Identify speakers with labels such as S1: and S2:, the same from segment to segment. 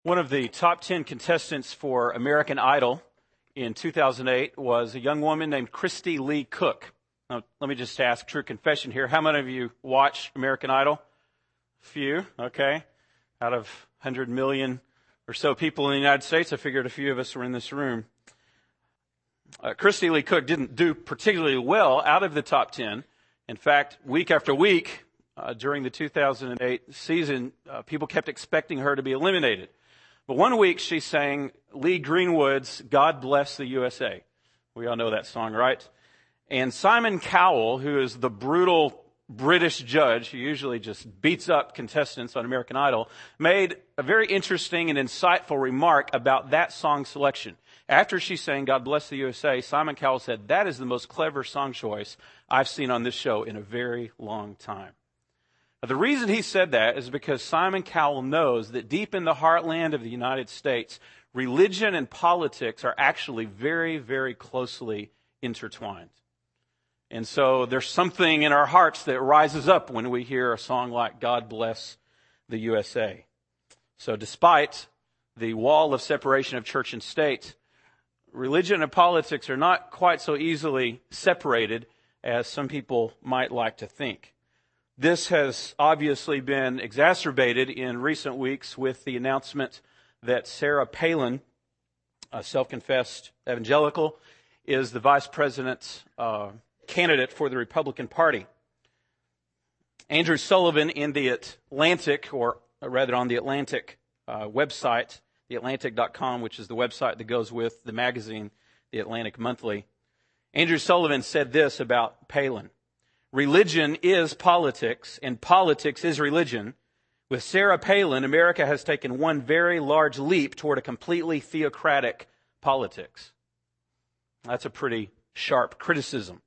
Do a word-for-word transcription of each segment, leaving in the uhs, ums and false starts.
S1: One of the top ten contestants for American Idol in two thousand eight was a young woman named Christy Lee Cook. Now, let me just ask, true confession here, how many of you watch American Idol? A few, okay. Out of one hundred million or so people in the United States, I figured a few of us were in this room. Uh, Christy Lee Cook didn't do particularly well out of the top ten. In fact, week after week uh, during the two thousand eight season, uh, people kept expecting her to be eliminated. But one week she sang Lee Greenwood's God Bless the U S A. We all know that song, right? And Simon Cowell, who is the brutal British judge who usually just beats up contestants on American Idol, made a very interesting and insightful remark about that song selection. After she sang God Bless the U S A, Simon Cowell said, "That is the most clever song choice I've seen on this show in a very long time." Now, the reason he said that is because Simon Cowell knows that deep in the heartland of the United States, religion and politics are actually very, very closely intertwined. And so there's something in our hearts that rises up when we hear a song like God Bless the U S A. So despite the wall of separation of church and state, religion and politics are not quite so easily separated as some people might like to think. This has obviously been exacerbated in recent weeks with the announcement that Sarah Palin, a self-confessed evangelical, is the vice president uh, candidate for the Republican Party. Andrew Sullivan in The Atlantic, or rather on the Atlantic uh, website, the atlantic dot com, which is the website that goes with the magazine, The Atlantic Monthly, Andrew Sullivan said this about Palin. "Religion is politics, and politics is religion. With Sarah Palin, America has taken one very large leap toward a completely theocratic politics." That's a pretty sharp criticism.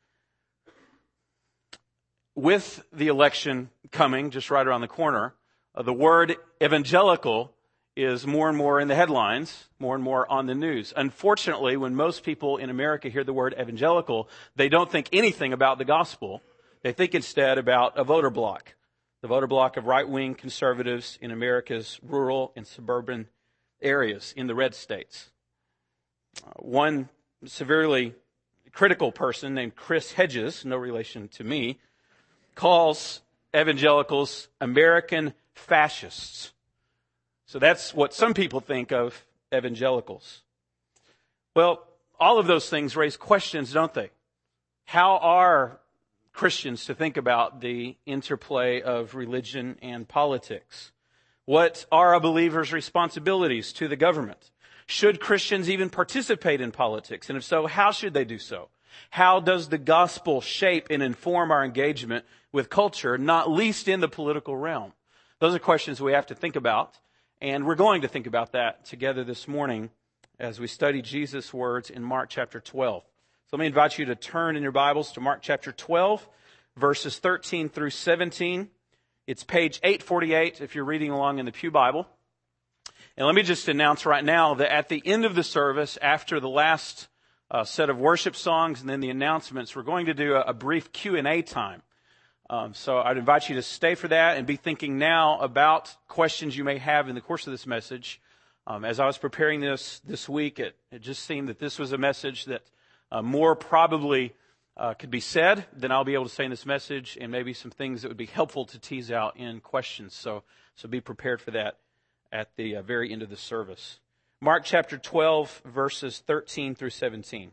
S1: With the election coming just right around the corner, uh, the word evangelical is more and more in the headlines, more and more on the news. Unfortunately, when most people in America hear the word evangelical, they don't think anything about the gospel. They think instead about a voter bloc, the voter bloc of right-wing conservatives in America's rural and suburban areas in the red states. Uh, one severely critical person named Chris Hedges, no relation to me, calls evangelicals American fascists. So that's what some people think of evangelicals. Well, all of those things raise questions, don't they? How are Christians to think about the interplay of religion and politics? What are a believer's responsibilities to the government? Should Christians even participate in politics? And if so, how should they do so? How does the gospel shape and inform our engagement with culture, not least in the political realm? Those are questions we have to think about. And we're going to think about that together this morning as we study Jesus' words in Mark chapter twelve. So let me invite you to turn in your Bibles to Mark chapter twelve, verses thirteen through seventeen. It's page eight forty-eight if you're reading along in the Pew Bible. And let me just announce right now that at the end of the service, after the last uh, set of worship songs and then the announcements, we're going to do a, a brief Q and A time. Um, so I'd invite you to stay for that and be thinking now about questions you may have in the course of this message. Um, as I was preparing this this week, it, it just seemed that this was a message that uh, more probably uh, could be said than I'll be able to say in this message, and maybe some things that would be helpful to tease out in questions. So, so be prepared for that at the uh, very end of the service. Mark chapter twelve, verses thirteen through seventeen.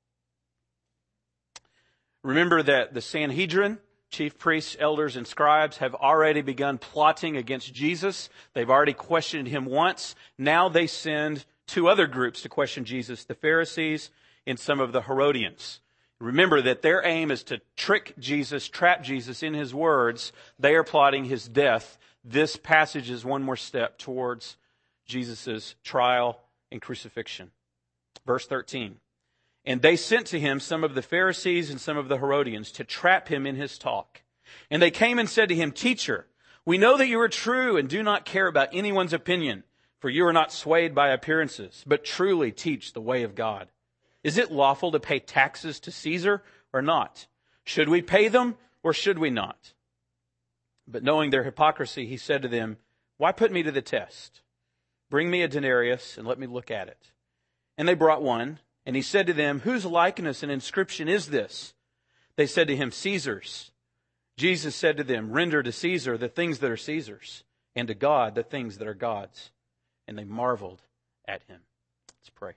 S1: Remember that the Sanhedrin, chief priests, elders, and scribes have already begun plotting against Jesus. They've already questioned him once. Now they send two other groups to question Jesus, the Pharisees and some of the Herodians. Remember that their aim is to trick Jesus, trap Jesus in his words. They are plotting his death. This passage is one more step towards Jesus' trial and crucifixion. Verse thirteen. "And they sent to him some of the Pharisees and some of the Herodians to trap him in his talk. And they came and said to him, 'Teacher, we know that you are true and do not care about anyone's opinion, for you are not swayed by appearances, but truly teach the way of God. Is it lawful to pay taxes to Caesar or not? Should we pay them or should we not?' But knowing their hypocrisy, he said to them, 'Why put me to the test? Bring me a denarius and let me look at it. And they brought one, and he said to them, Whose likeness and inscription is this? They said to him, Caesar's. Jesus said to them, Render to Caesar the things that are Caesar's, and to God the things that are God's. And they marveled at him. Let's pray.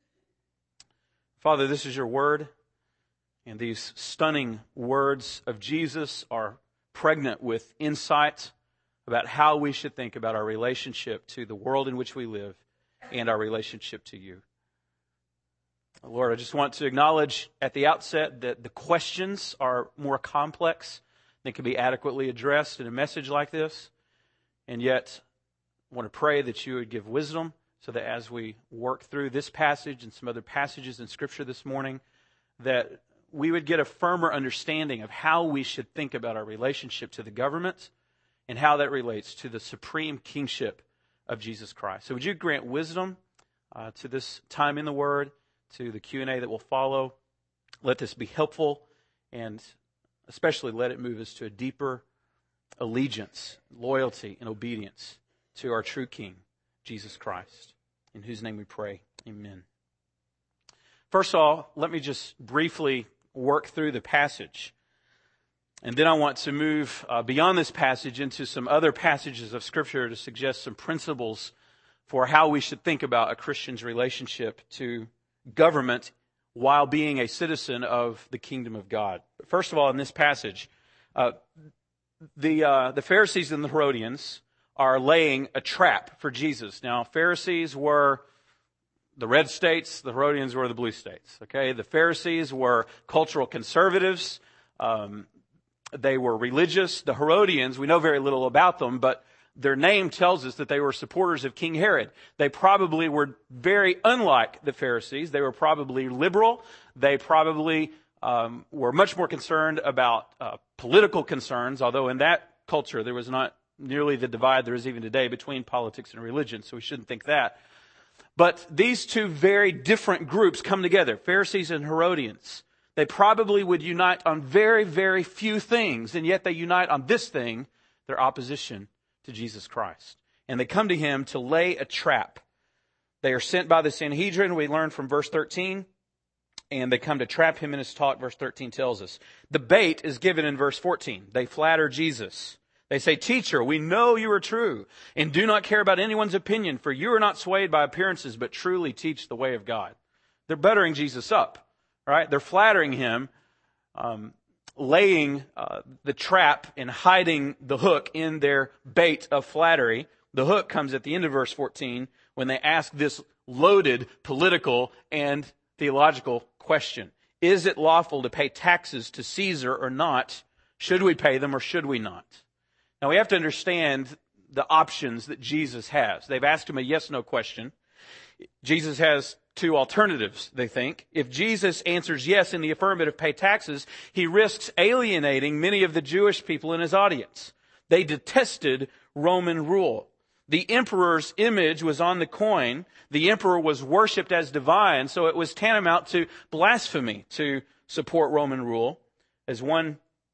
S1: Father, this is your word, and these stunning words of Jesus are pregnant with insight about how we should think about our relationship to the world in which we live and our relationship to you. Lord, I just want to acknowledge at the outset that the questions are more complex than can be adequately addressed in a message like this. And yet, I want to pray that you would give wisdom so that as we work through this passage and some other passages in Scripture this morning, that we would get a firmer understanding of how we should think about our relationship to the government and how that relates to the supreme kingship of Jesus Christ. So would you grant wisdom uh, to this time in the Word, to the Q and A that will follow. Let this be helpful, and especially let it move us to a deeper allegiance, loyalty, and obedience to our true King, Jesus Christ, in whose name we pray. Amen. First of all, let me just briefly work through the passage. And then I want to move uh, beyond this passage into some other passages of Scripture to suggest some principles for how we should think about a Christian's relationship to government while being a citizen of the kingdom of God. But first of all, in this passage, uh, the uh, the Pharisees and the Herodians are laying a trap for Jesus. Now, Pharisees were the red states, the Herodians were the blue states. Okay, the Pharisees were cultural conservatives. Um, they were religious. The Herodians, we know very little about them, but their name tells us that they were supporters of King Herod. They probably were very unlike the Pharisees. They were probably liberal. They probably um, were much more concerned about uh, political concerns, although in that culture there was not nearly the divide there is even today between politics and religion, so we shouldn't think that. But these two very different groups come together, Pharisees and Herodians. They probably would unite on very, very few things, and yet they unite on this thing, their opposition to Jesus Christ. And they come to him to lay a trap. They are sent by the Sanhedrin, we learn from verse thirteen, and they come to trap him in his talk, verse thirteen tells us. The bait is given in verse fourteen. They flatter Jesus. They say, Teacher, we know you are true, and do not care about anyone's opinion, for you are not swayed by appearances, but truly teach the way of God. They're buttering Jesus up, right? They're flattering him, um, laying uh, the trap and hiding the hook in their bait of flattery. The hook comes at the end of verse fourteen when they ask this loaded political and theological question. Is it lawful to pay taxes to Caesar or not? Should we pay them or should we not? Now we have to understand the options that Jesus has. They've asked him a yes-no question. Jesus has two alternatives, they think. If Jesus answers yes in the affirmative, pay taxes, he risks alienating many of the Jewish people in his audience. They detested Roman rule. The emperor's image was on the coin. The emperor was worshipped as divine, so it was tantamount to blasphemy to support Roman rule. As one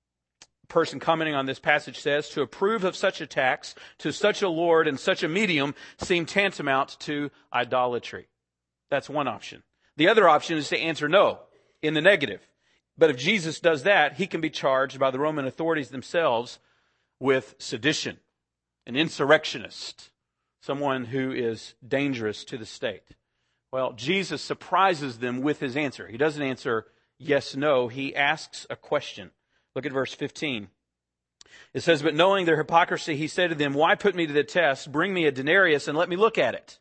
S1: person commenting on this passage says, to approve of such a tax to such a lord and such a medium seemed tantamount to idolatry. That's one option. The other option is to answer no, in the negative. But if Jesus does that, he can be charged by the Roman authorities themselves with sedition, an insurrectionist, someone who is dangerous to the state. Well, Jesus surprises them with his answer. He doesn't answer yes, no. He asks a question. Look at verse fifteen. It says, but knowing their hypocrisy, he said to them, why put me to the test? Bring me a denarius and let me look at it.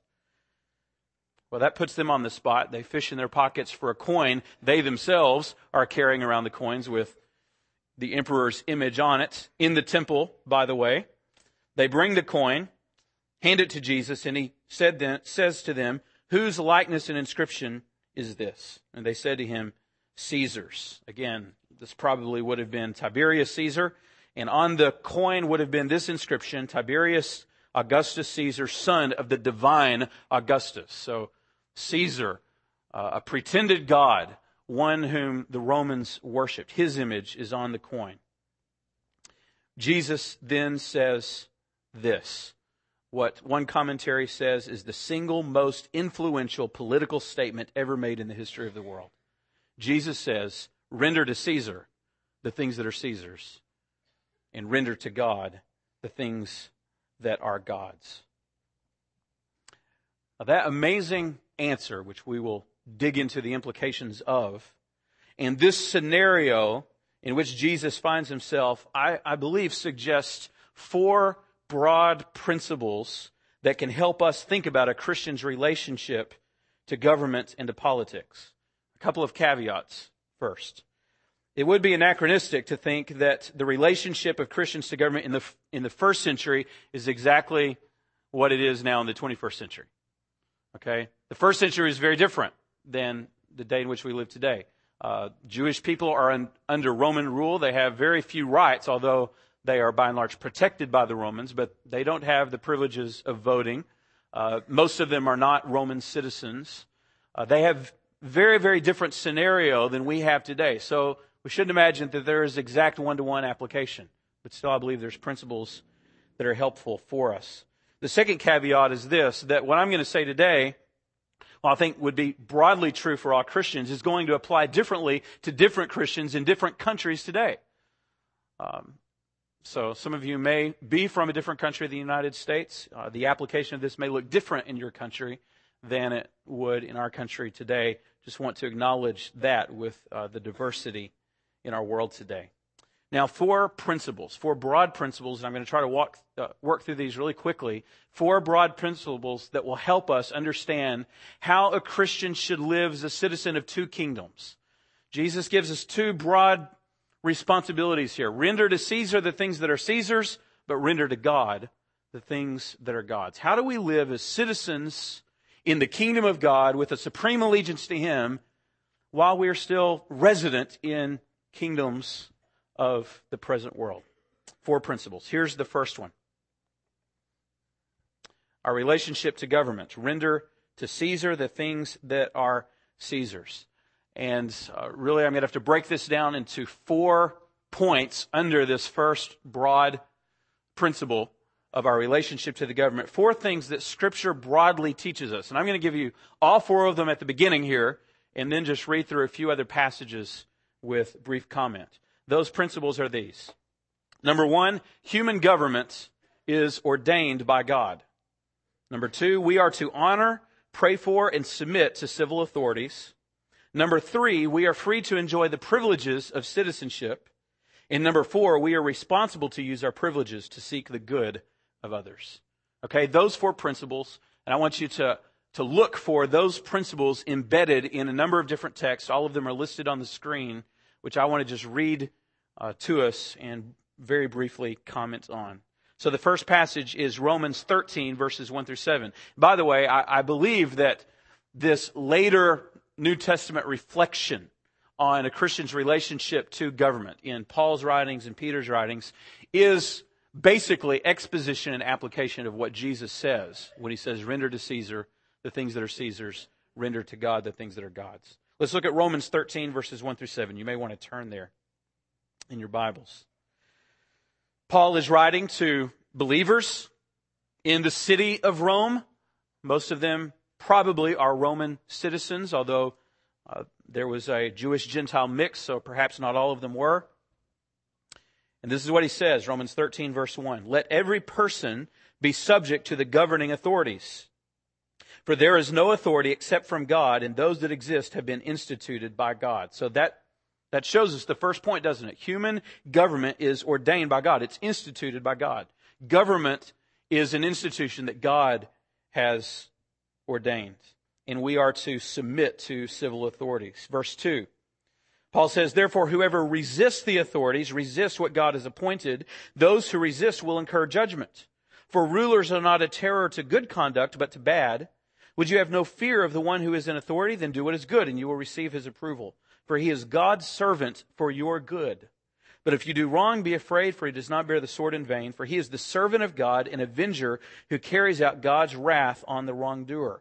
S1: Well, that puts them on the spot. They fish in their pockets for a coin. They themselves are carrying around the coins with the emperor's image on it in the temple, by the way. They bring the coin, hand it to Jesus, and he said then, says to them, whose likeness and inscription is this? And they said to him, Caesar's. Again, this probably would have been Tiberius Caesar. And on the coin would have been this inscription, Tiberius Augustus Caesar, son of the divine Augustus. So Caesar, uh, a pretended god, one whom the Romans worshipped. His image is on the coin. Jesus then says this. what one commentary says is the single most influential political statement ever made in the history of the world. Jesus says, render to Caesar the things that are Caesar's, and render to God the things that are God's. Now, that amazing answer, which we will dig into the implications of, and this scenario in which Jesus finds himself, I, I believe suggests four broad principles that can help us think about a Christian's relationship to government and to politics. A couple of caveats first. It would be anachronistic to think that the relationship of Christians to government in the in the first century is exactly what it is now in the twenty-first century. Okay? The first century is very different than the day in which we live today. Uh, Jewish people are un, under Roman rule. They have very few rights, although they are by and large protected by the Romans, but they don't have the privileges of voting. Uh, most of them are not Roman citizens. Uh, they have very, very different scenario than we have today. So we shouldn't imagine that there is exact one-to-one application. But still, I believe there's principles that are helpful for us. The second caveat is this, that what I'm going to say today, well, I think would be broadly true for all Christians, is going to apply differently to different Christians in different countries today. Um, so some of you may be from a different country than the United States. Uh, the application of this may look different in your country than it would in our country today. Just want to acknowledge that with uh, the diversity in our world today. Now, four principles, four broad principles, and I'm going to try to walk, uh, work through these really quickly. Four broad principles that will help us understand how a Christian should live as a citizen of two kingdoms. Jesus gives us two broad responsibilities here. Render to Caesar the things that are Caesar's, but render to God the things that are God's. How do we live as citizens in the kingdom of God with a supreme allegiance to Him while we are still resident in kingdoms of the present world? Four principles. Here's the first one. Our relationship to government. Render to Caesar the things that are Caesar's. And uh, really, I'm going to have to break this down into four points under this first broad principle of our relationship to the government. Four things that Scripture broadly teaches us. And I'm going to give you all four of them at the beginning here, and then just read through a few other passages with brief comment. Those principles are these. Number one, human government is ordained by God. Number two, we are to honor, pray for, and submit to civil authorities. Number three, we are free to enjoy the privileges of citizenship. And number four, we are responsible to use our privileges to seek the good of others. Okay, those four principles, and I want you to, to look for those principles embedded in a number of different texts. All of them are listed on the screen, which I want to just read uh, to us and very briefly comment on. So the first passage is Romans thirteen, verses one through seven. By the way, I, I believe that this later New Testament reflection on a Christian's relationship to government in Paul's writings and Peter's writings is basically exposition and application of what Jesus says when he says, render to Caesar the things that are Caesar's, render to God the things that are God's. Let's look at Romans thirteen, verses one through seven. You may want to turn there in your Bibles. Paul is writing to believers in the city of Rome. Most of them probably are Roman citizens, although uh, there was a Jewish-Gentile mix, so perhaps not all of them were. And this is what he says, Romans thirteen, verse one. Let every person be subject to the governing authorities. For there is no authority except from God, and those that exist have been instituted by God. So that, that shows us the first point, doesn't it? Human government is ordained by God. It's instituted by God. Government is an institution that God has ordained, and we are to submit to civil authorities. Verse two, Paul says, therefore, whoever resists the authorities resists what God has appointed. Those who resist will incur judgment. For rulers are not a terror to good conduct, but to bad. Would you have no fear of the one who is in authority? Then do what is good, and you will receive his approval. For he is God's servant for your good. But if you do wrong, be afraid, for he does not bear the sword in vain. For he is the servant of God, an avenger who carries out God's wrath on the wrongdoer.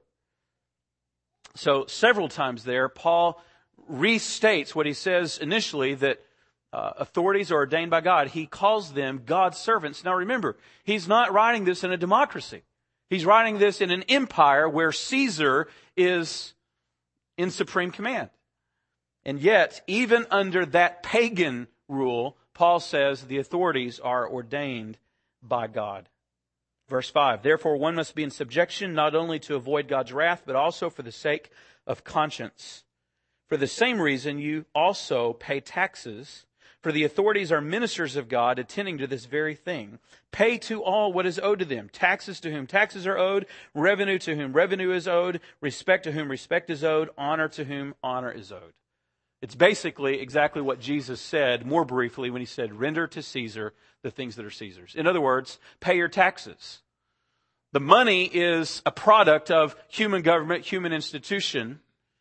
S1: So several times there, Paul restates what he says initially, that uh, authorities are ordained by God. He calls them God's servants. Now remember, he's not writing this in a democracy. He's writing this in an empire where Caesar is in supreme command. And yet, even under that pagan rule, Paul says the authorities are ordained by God. Verse five, therefore one must be in subjection not only to avoid God's wrath, but also for the sake of conscience. For the same reason you also pay taxes, for the authorities are ministers of God, attending to this very thing. Pay to all what is owed to them, taxes to whom taxes are owed, revenue to whom revenue is owed, respect to whom respect is owed, honor to whom honor is owed. It's basically exactly what Jesus said more briefly when he said, render to Caesar the things that are Caesar's. In other words, pay your taxes. The money is a product of human government, human institution.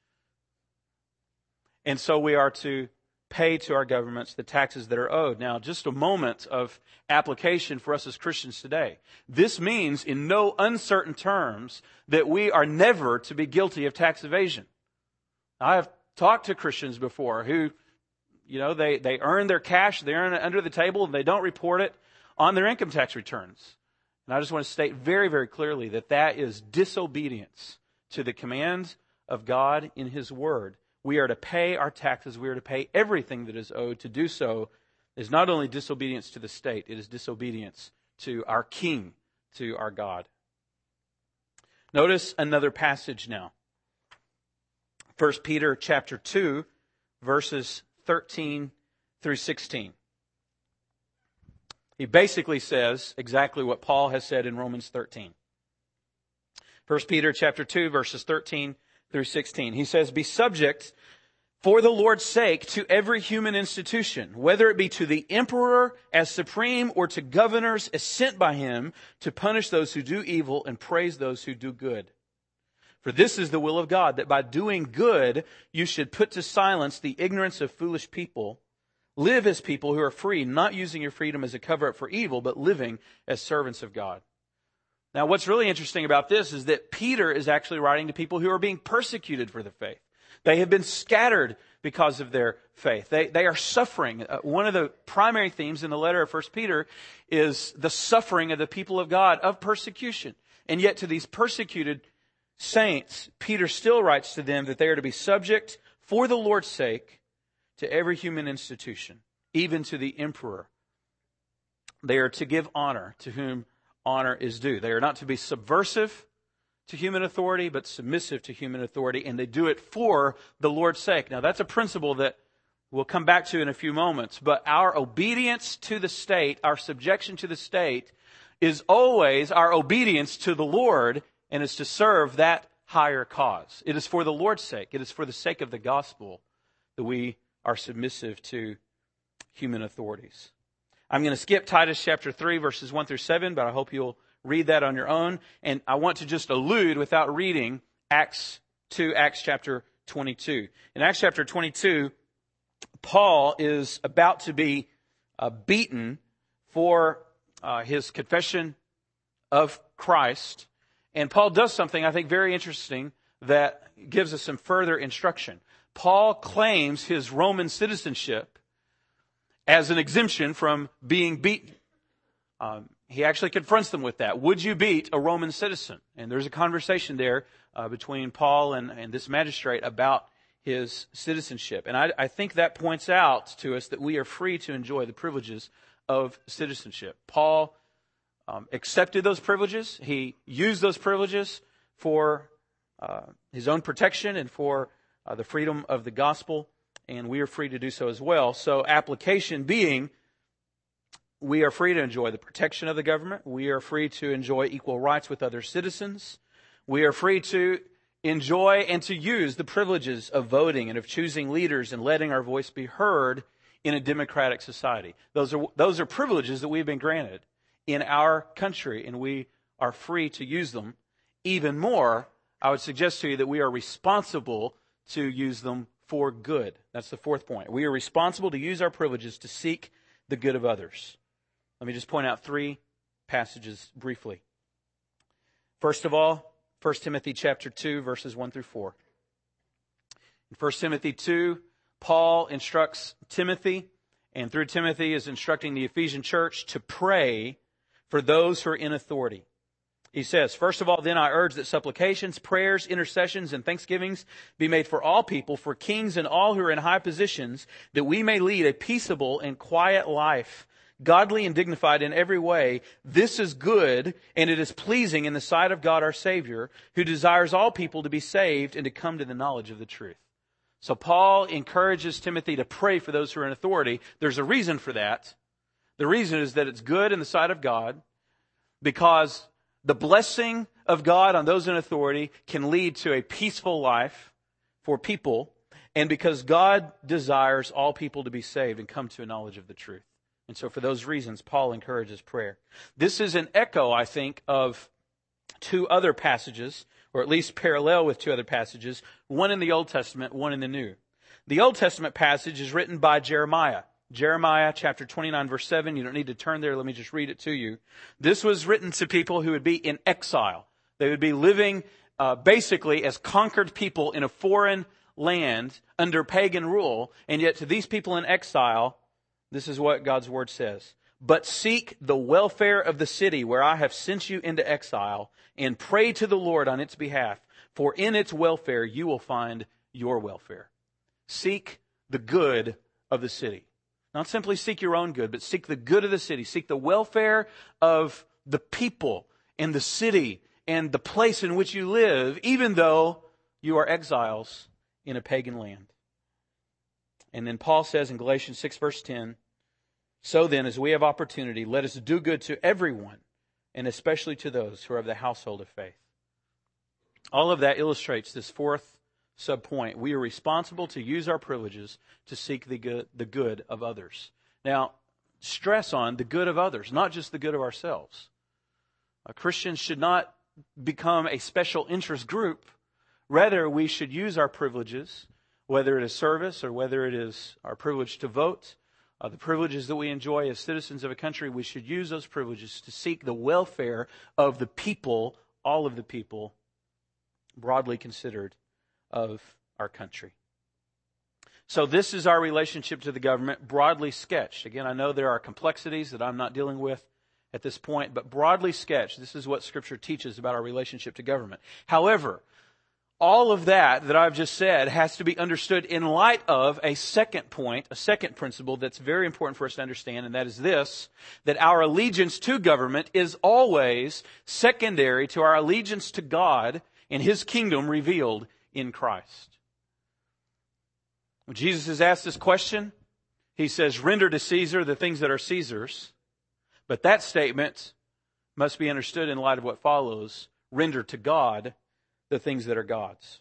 S1: And so we are to pay to our governments the taxes that are owed. Now, just a moment of application for us as Christians today. This means in no uncertain terms that we are never to be guilty of tax evasion. I have talked to Christians before who, you know, they, they earn their cash, they earn it under the table, and they don't report it on their income tax returns. And I just want to state very, very clearly that that is disobedience to the command of God in His Word. We are to pay our taxes. We are to pay everything that is owed. To do so is not only disobedience to the state, it is disobedience to our King, to our God. Notice another passage now. First Peter chapter two, verses thirteen through sixteen. He basically says exactly what Paul has said in Romans thirteen. First Peter chapter two, verses thirteen through sixteen. He says, be subject for the Lord's sake to every human institution, whether it be to the emperor as supreme or to governors as sent by him to punish those who do evil and praise those who do good. For this is the will of God, that by doing good you should put to silence the ignorance of foolish people. Live as people who are free, not using your freedom as a cover-up for evil, but living as servants of God. Now, what's really interesting about this is that Peter is actually writing to people who are being persecuted for the faith. They have been scattered because of their faith. They, they are suffering. Uh, one of the primary themes in the letter of First Peter is the suffering of the people of God, of persecution. And yet to these persecuted saints, Peter still writes to them that they are to be subject for the Lord's sake to every human institution, even to the emperor. They are to give honor to whom honor is due. They are not to be subversive to human authority, but submissive to human authority, and they do it for the Lord's sake. Now, that's a principle that we'll come back to in a few moments, but our obedience to the state, our subjection to the state, is always our obedience to the Lord, and it's to serve that higher cause. It is for the Lord's sake. It is for the sake of the gospel that we are submissive to human authorities. I'm going to skip Titus chapter three, verses one through seven, but I hope you'll read that on your own. And I want to just allude without reading Acts to Acts chapter twenty-two. In Acts chapter twenty-two, Paul is about to be uh, beaten for uh, his confession of Christ. And Paul does something I think very interesting that gives us some further instruction. Paul claims his Roman citizenship as an exemption from being beaten. Um, he actually confronts them with that. Would you beat a Roman citizen? And there's a conversation there uh, between Paul and, and this magistrate about his citizenship. And I, I think that points out to us that we are free to enjoy the privileges of citizenship. Paul um, accepted those privileges. He used those privileges for uh, his own protection and for uh, the freedom of the gospel. And we are free to do so as well. So application being, we are free to enjoy the protection of the government. We are free to enjoy equal rights with other citizens. We are free to enjoy and to use the privileges of voting and of choosing leaders and letting our voice be heard in a democratic society. Those are, those are privileges that we've been granted in our country, and we are free to use them. Even more, I would suggest to you that we are responsible to use them for good. That's the fourth point. We are responsible to use our privileges to seek the good of others. Let me just point out three passages briefly. First of all, First Timothy chapter two, verses one through four. In First Timothy two, Paul instructs Timothy, and through Timothy is instructing the Ephesian church to pray for those who are in authority. He says, first of all, then I urge that supplications, prayers, intercessions, and thanksgivings be made for all people, for kings and all who are in high positions, that we may lead a peaceable and quiet life, godly and dignified in every way. This is good, and it is pleasing in the sight of God our Savior, who desires all people to be saved and to come to the knowledge of the truth. So Paul encourages Timothy to pray for those who are in authority. There's a reason for that. The reason is that it's good in the sight of God, because the blessing of God on those in authority can lead to a peaceful life for people, and because God desires all people to be saved and come to a knowledge of the truth. And so for those reasons, Paul encourages prayer. This is an echo, I think, of two other passages, or at least parallel with two other passages, one in the Old Testament, one in the New. The Old Testament passage is written by Jeremiah. Jeremiah chapter twenty-nine, verse seven. You don't need to turn there. Let me just read it to you. This was written to people who would be in exile. They would be living uh, basically as conquered people in a foreign land under pagan rule. And yet to these people in exile, this is what God's word says. But seek the welfare of the city where I have sent you into exile, and pray to the Lord on its behalf. For in its welfare you will find your welfare. Seek the good of the city. Not simply seek your own good, but seek the good of the city. Seek the welfare of the people and the city and the place in which you live, even though you are exiles in a pagan land. And then Paul says in Galatians six, verse ten, so then, as we have opportunity, let us do good to everyone, and especially to those who are of the household of faith. All of that illustrates this fourth subpoint. We are responsible to use our privileges to seek the good, the good of others. Now, stress on the good of others, not just the good of ourselves. Uh, Christians should not become a special interest group. Rather, we should use our privileges, whether it is service or whether it is our privilege to vote, uh, the privileges that we enjoy as citizens of a country, we should use those privileges to seek the welfare of the people, all of the people, broadly considered, of our country. So this is our relationship to the government, broadly sketched. Again, I know there are complexities that I'm not dealing with at this point, but broadly sketched, this is what Scripture teaches about our relationship to government. However, all of that that I've just said has to be understood in light of a second point, a second principle that's very important for us to understand, and that is this, that our allegiance to government is always secondary to our allegiance to God and His kingdom revealed in Christ. When Jesus is asked this question, He says, render to Caesar the things that are Caesar's. But that statement must be understood in light of what follows. Render to God the things that are God's.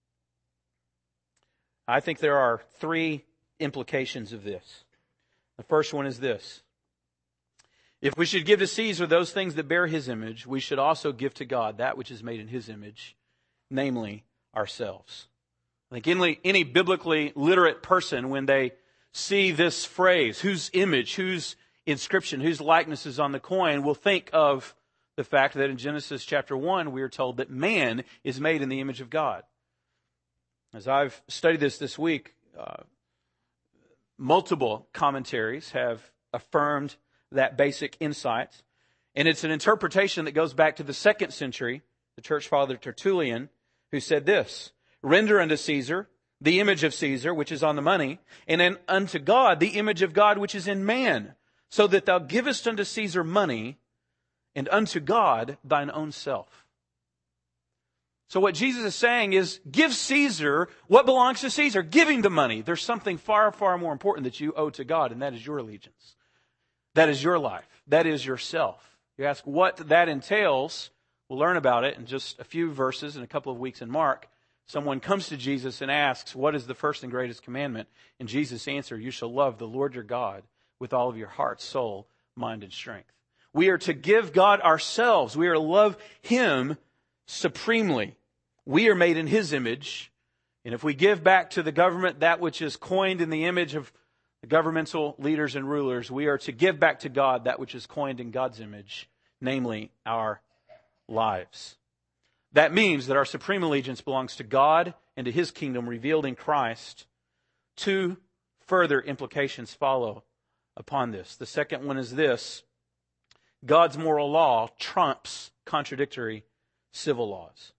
S1: I think there are three implications of this. The first one is this. If we should give to Caesar those things that bear His image, we should also give to God that which is made in His image, namely ourselves. I think any, any biblically literate person, when they see this phrase, whose image, whose inscription, whose likeness is on the coin, will think of the fact that in Genesis chapter one, we are told that man is made in the image of God. As I've studied this this week, uh, multiple commentaries have affirmed that basic insight. And it's an interpretation that goes back to the second century, the church father Tertullian, who said this, render unto Caesar the image of Caesar, which is on the money, and then unto God the image of God, which is in man, so that thou givest unto Caesar money, and unto God thine own self. So what Jesus is saying is, give Caesar what belongs to Caesar. Give him the money. There's something far, far more important that you owe to God, and that is your allegiance. That is your life. That is yourself. You ask what that entails. We'll learn about it in just a few verses in a couple of weeks in Mark. Someone comes to Jesus and asks, what is the first and greatest commandment? And Jesus answers, you shall love the Lord your God with all of your heart, soul, mind, and strength. We are to give God ourselves. We are to love Him supremely. We are made in His image. And if we give back to the government that which is coined in the image of the governmental leaders and rulers, we are to give back to God that which is coined in God's image, namely our lives. That means that our supreme allegiance belongs to God and to His kingdom revealed in Christ. Two further implications follow upon this. The second one is this. God's moral law trumps contradictory civil laws.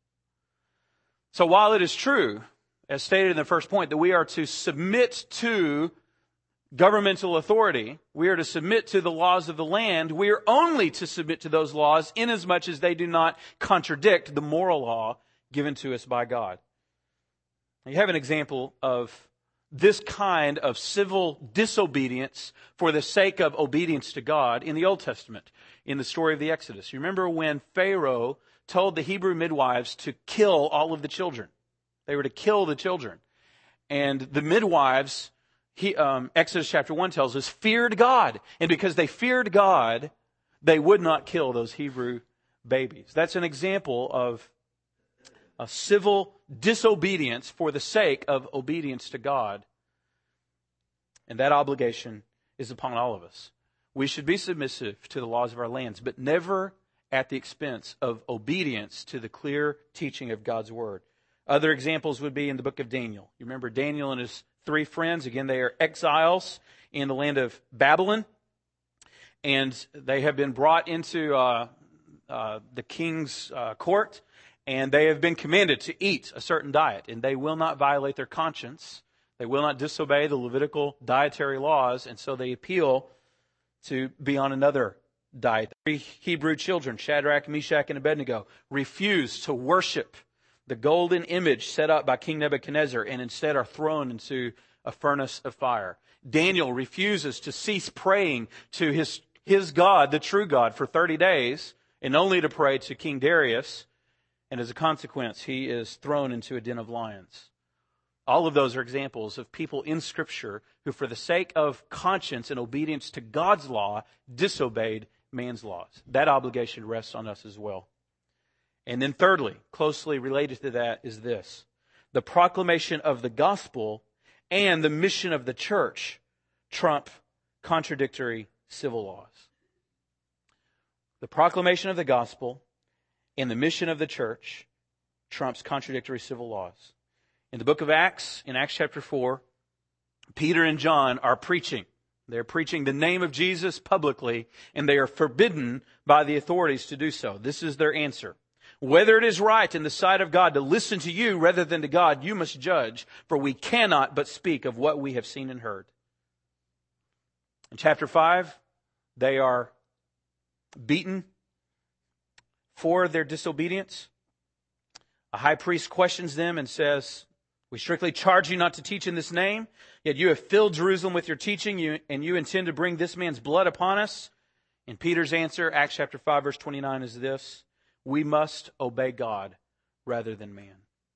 S1: So while it is true, as stated in the first point, that we are to submit to governmental authority, we are to submit to the laws of the land, we are only to submit to those laws inasmuch as they do not contradict the moral law given to us by God. Now, you have an example of this kind of civil disobedience for the sake of obedience to God in the Old Testament, in the story of the Exodus. You remember when Pharaoh told the Hebrew midwives to kill all of the children. They were to kill the children. And the midwives, he, um, Exodus chapter one tells us, feared God. And because they feared God, they would not kill those Hebrew babies. That's an example of a civil disobedience for the sake of obedience to God. And that obligation is upon all of us. We should be submissive to the laws of our lands, but never at the expense of obedience to the clear teaching of God's Word. Other examples would be in the book of Daniel. You remember Daniel and his three friends. Again, they are exiles in the land of Babylon. And they have been brought into uh, uh, the king's uh, court. And they have been commanded to eat a certain diet. And they will not violate their conscience. They will not disobey the Levitical dietary laws. And so they appeal to be on another diet. Three Hebrew children, Shadrach, Meshach, and Abednego, refuse to worship the golden image set up by King Nebuchadnezzar and instead are thrown into a furnace of fire. Daniel refuses to cease praying to his, his God, the true God, for thirty days and only to pray to King Darius. And as a consequence, he is thrown into a den of lions. All of those are examples of people in Scripture who, for the sake of conscience and obedience to God's law, disobeyed man's laws. That obligation rests on us as well. And then thirdly, closely related to that is this: the proclamation of the gospel and the mission of the church trump contradictory civil laws. The proclamation of the gospel and the mission of the church trumps contradictory civil laws. In the book of Acts, in Acts chapter four, Peter and John are preaching. They're preaching the name of Jesus publicly, and they are forbidden by the authorities to do so. This is their answer: whether it is right in the sight of God to listen to you rather than to God, you must judge, for we cannot but speak of what we have seen and heard. In chapter five, they are beaten for their disobedience. A high priest questions them and says, "We strictly charge you not to teach in this name, yet you have filled Jerusalem with your teaching, you, and you intend to bring this man's blood upon us." And Peter's answer, Acts chapter five, verse twenty-nine, is this: we must obey God rather than man.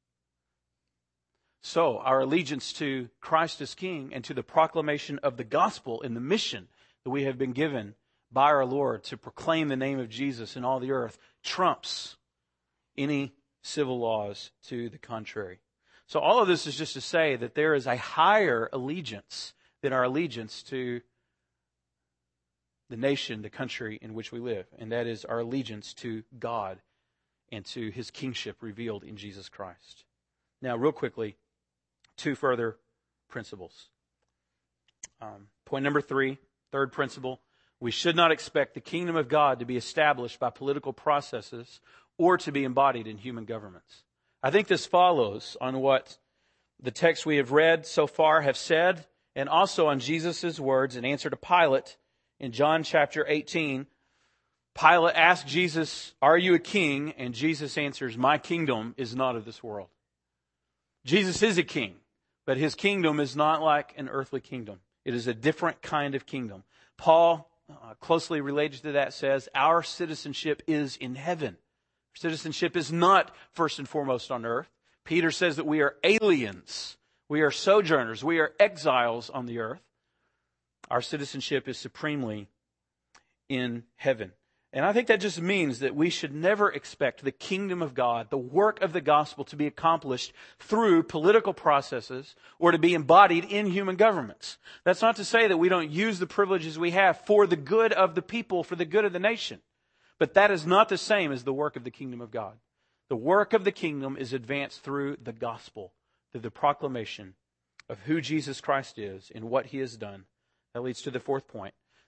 S1: So, our allegiance to Christ as King and to the proclamation of the gospel and the mission that we have been given by our Lord to proclaim the name of Jesus in all the earth trumps any civil laws to the contrary. So all of this is just to say that there is a higher allegiance than our allegiance to the nation, the country in which we live. And that is our allegiance to God and to His kingship revealed in Jesus Christ. Now, real quickly, two further principles. Um, point number three, third principle: we should not expect the kingdom of God to be established by political processes or to be embodied in human governments. I think this follows on what the texts we have read so far have said, and also on Jesus' words in answer to Pilate in John chapter eighteen. Pilate asked Jesus, "Are you a king?" And Jesus answers, "My kingdom is not of this world." Jesus is a king, but His kingdom is not like an earthly kingdom. It is a different kind of kingdom. Paul, uh, closely related to that, says our citizenship is in heaven. Citizenship is not first and foremost on earth. Peter says that we are aliens. We are sojourners. We are exiles on the earth. Our citizenship is supremely in heaven. And I think that just means that we should never expect the kingdom of God, the work of the gospel, to be accomplished through political processes or to be embodied in human governments. That's not to say that we don't use the privileges we have for the good of the people, for the good of the nation. But that is not the same as the work of the kingdom of God. The work of the kingdom is advanced through the gospel, through the proclamation of who Jesus Christ is and what He has done. That leads to the fourth point.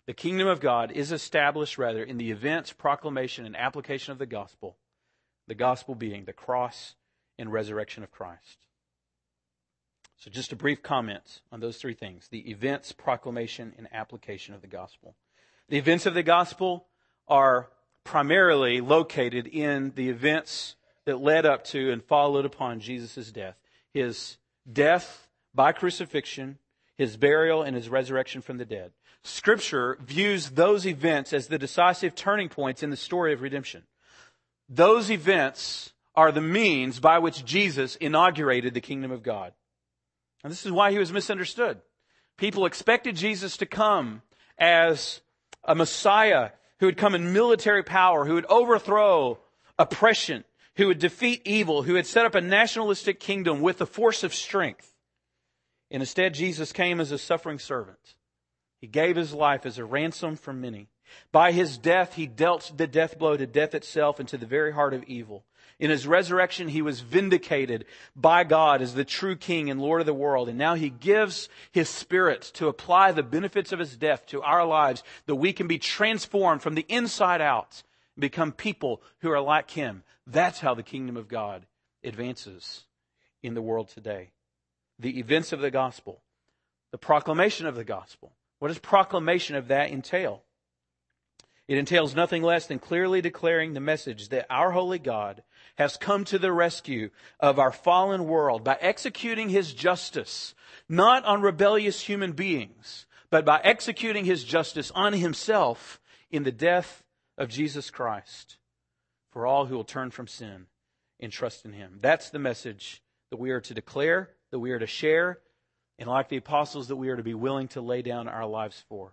S1: The kingdom of God is established, rather, in the events, proclamation, and application of the gospel. The gospel being the cross and resurrection of Christ. So just a brief comment on those three things. The events, proclamation, and application of the gospel. The events of the gospel are primarily located in the events that led up to and followed upon Jesus' death. His death by crucifixion, His burial, and His resurrection from the dead. Scripture views those events as the decisive turning points in the story of redemption. Those events are the means by which Jesus inaugurated the kingdom of God. And this is why He was misunderstood. People expected Jesus to come as a Messiah who would come in military power, who would overthrow oppression, who would defeat evil, who would set up a nationalistic kingdom with the force of strength. And instead, Jesus came as a suffering servant. He gave His life as a ransom for many. By His death, He dealt the death blow to death itself and to the very heart of evil. In His resurrection, He was vindicated by God as the true King and Lord of the world. And now He gives His Spirit to apply the benefits of His death to our lives, that we can be transformed from the inside out and become people who are like Him. That's how the kingdom of God advances in the world today. The events of the gospel, the proclamation of the gospel. What does proclamation of that entail? It entails nothing less than clearly declaring the message that our holy God has come to the rescue of our fallen world by executing His justice, not on rebellious human beings, but by executing His justice on Himself in the death of Jesus Christ for all who will turn from sin and trust in Him. That's the message that we are to declare, that we are to share, and like the apostles, that we are to be willing to lay down our lives for.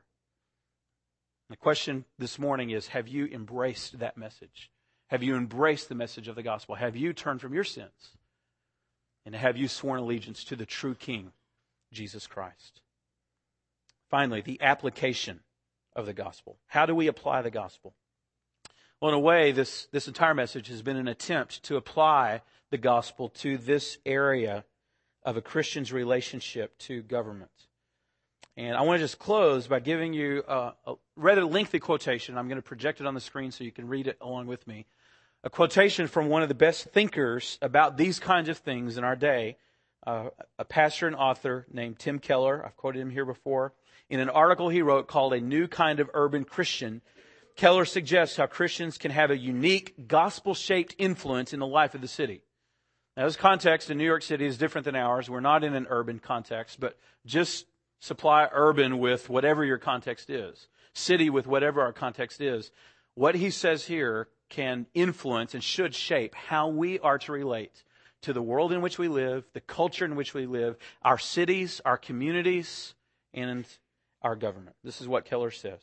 S1: The question this morning is, have you embraced that message? Have you embraced the message of the gospel? Have you turned from your sins? And have you sworn allegiance to the true King, Jesus Christ? Finally, the application of the gospel. How do we apply the gospel? Well, in a way, this, this entire message has been an attempt to apply the gospel to this area of a Christian's relationship to government. And I want to just close by giving you a, a rather lengthy quotation. I'm going to project it on the screen so you can read it along with me. A quotation from one of the best thinkers about these kinds of things in our day, uh, a pastor and author named Tim Keller. I've quoted him here before. In an article he wrote called A New Kind of Urban Christian, Keller suggests how Christians can have a unique gospel-shaped influence in the life of the city. Now, this context in New York City is different than ours. We're not in an urban context, but just supply urban with whatever your context is, city with whatever our context is. What he says here can influence and should shape how we are to relate to the world in which we live, the culture in which we live, our cities, our communities, and our government. This is what Keller says.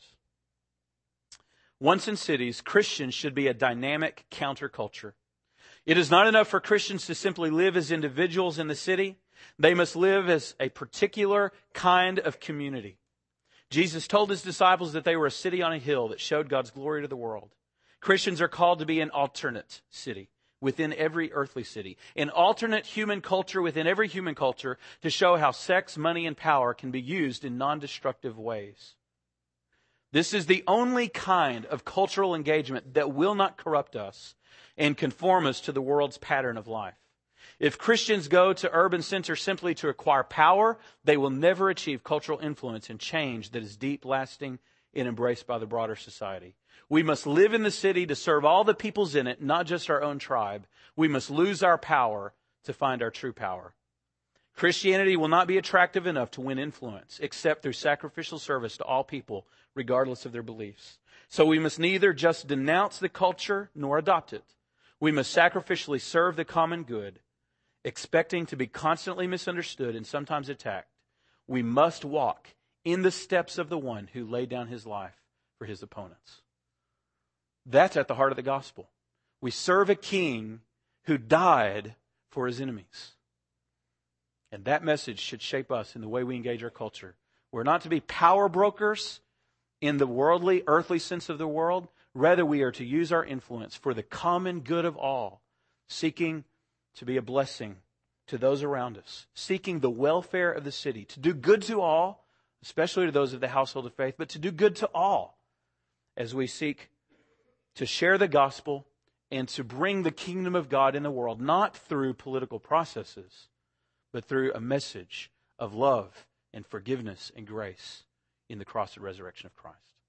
S1: Once in cities, Christians should be a dynamic counterculture. It is not enough for Christians to simply live as individuals in the city. They must live as a particular kind of community. Jesus told His disciples that they were a city on a hill that showed God's glory to the world. Christians are called to be an alternate city within every earthly city, an alternate human culture within every human culture to show how sex, money, and power can be used in non-destructive ways. This is the only kind of cultural engagement that will not corrupt us and conform us to the world's pattern of life. If Christians go to urban centers simply to acquire power, they will never achieve cultural influence and change that is deep, lasting, and embraced by the broader society. We must live in the city to serve all the peoples in it, not just our own tribe. We must lose our power to find our true power. Christianity will not be attractive enough to win influence, except through sacrificial service to all people, regardless of their beliefs. So we must neither just denounce the culture nor adopt it. We must sacrificially serve the common good, expecting to be constantly misunderstood and sometimes attacked. We must walk in the steps of the one who laid down his life for his opponents. That's at the heart of the gospel. We serve a king who died for his enemies. And that message should shape us in the way we engage our culture. We're not to be power brokers in the worldly, earthly sense of the world. Rather, we are to use our influence for the common good of all, seeking to be a blessing to those around us, seeking the welfare of the city, to do good to all, especially to those of the household of faith, but to do good to all as we seek to share the gospel and to bring the kingdom of God in the world, not through political processes, but through a message of love and forgiveness and grace in the cross and resurrection of Christ.